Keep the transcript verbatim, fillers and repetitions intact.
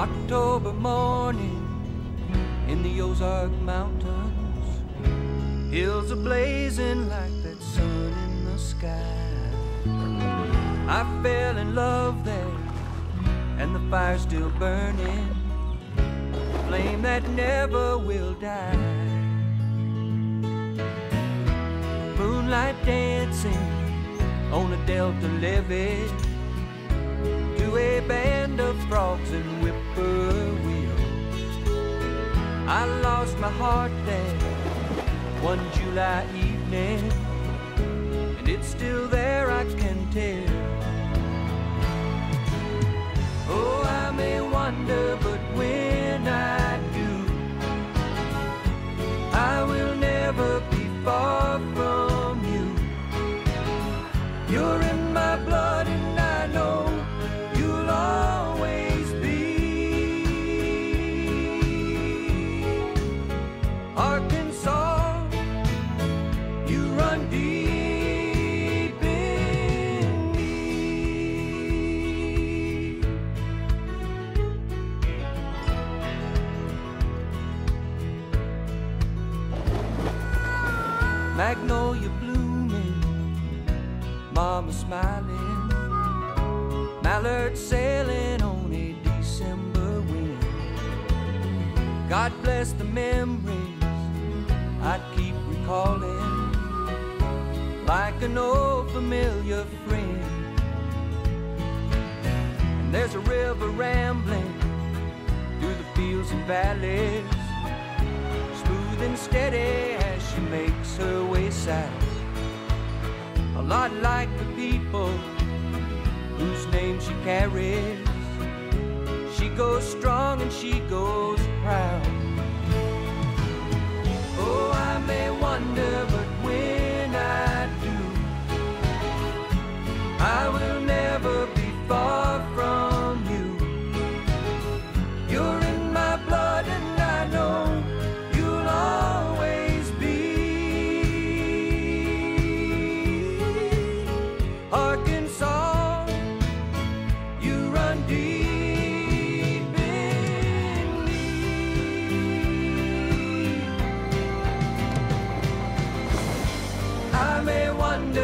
October morning in the Ozark Mountains, hills are blazing like that sun in the sky. I fell in love there, and the fire's still burning, flame that never will die. Moonlight dancing on a delta levee to a band of frogs and whippoorwills. I lost my heart there one July evening, and it's still there, I can tell. Oh, I may wonder, but when I do, I will never be far from you. You're in my blood, and I know you'll always be. Arkansas, you run deep in me. Magnolia blooming, mama smiling, mallard sailing on a December wind. God bless the memories I keep recalling, like an old familiar friend. And there's a river rambling through the fields and valleys, smooth and steady as she makes her way south. A lot like the people whose name she carries. She goes strong and she goes proud. Oh, I may wonder, but when I do, I will never be far from you. You're in my blood, and I know you'll always be. Arkansas, you run deep in me. I may wonder,